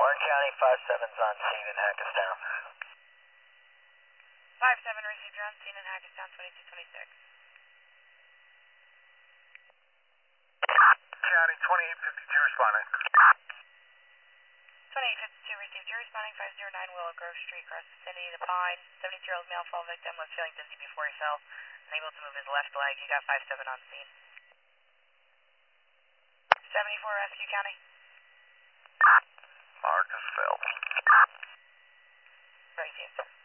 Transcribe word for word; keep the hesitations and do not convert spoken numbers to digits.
Orange County, five seven's on scene in Hackettstown. five seven received on scene in Hackettstown, twenty-two twenty-six. County, twenty-eight fifty-two responding. twenty-eight fifty-two received, you're responding five zero nine Willow Grove Street, cross vicinity to Pine. seventy-two-year-old male fall victim was feeling dizzy before he fell, unable to move his left leg. He got five seven on scene. seventy-four Rescue County. Marcus Phelps. Received.